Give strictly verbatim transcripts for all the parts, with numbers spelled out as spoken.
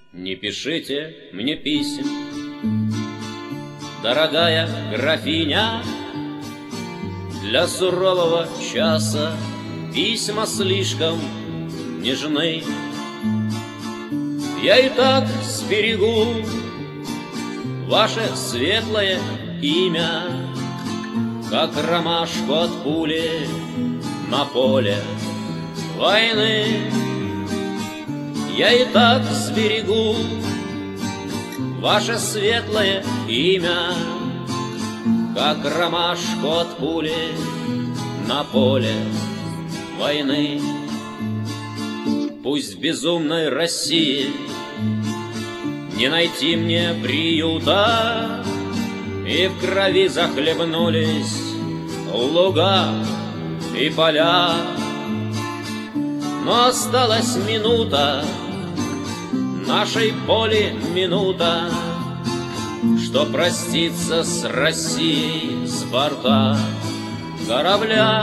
Не пишите мне писем, дорогая графиня, для сурового часа письма слишком нежны. Я и так сберегу ваше светлое имя, как ромашку от пули на поле войны. Я и так сберегу ваше светлое имя, как ромашку от пули на поле войны. Пусть в безумной России не найти мне приюта, и в крови захлебнулись луга и поля. Но осталась минута, нашей боли минута, что проститься с Россией с борта корабля.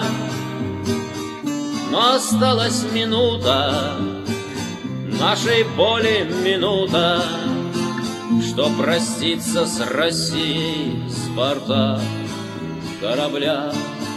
Но осталась минута, нашей боли минута, что проститься с Россией с борта корабля.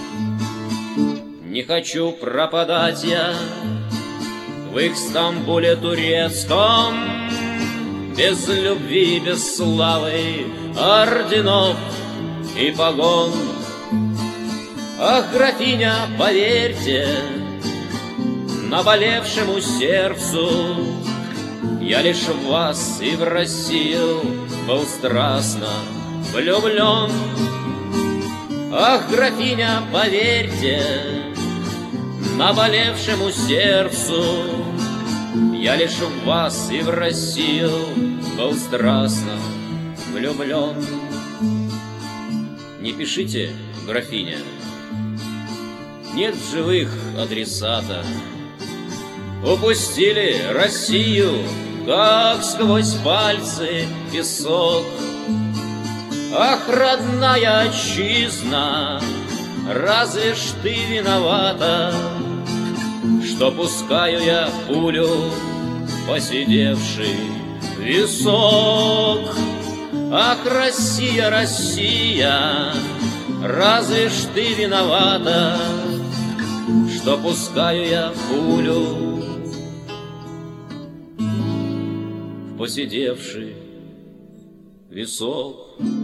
Не хочу пропадать я в их Стамбуле турецком, без любви, без славы, орденов и погон. Ах, графиня, поверьте наболевшему сердцу, я лишь в вас и в Россию был страстно влюблен. Ах, графиня, поверьте наболевшему сердцу, я лишь в вас и в Россию был страстно влюблен. Не пишите, графиня, нет в живых адресата. Упустили Россию, как сквозь пальцы песок. Ах, родная отчизна, разве ж ты виновата, что пускаю я пулю, посидевший висок? Ах, Россия, Россия, разве ж ты виновата, что пускаю я пулю, посидевший висок?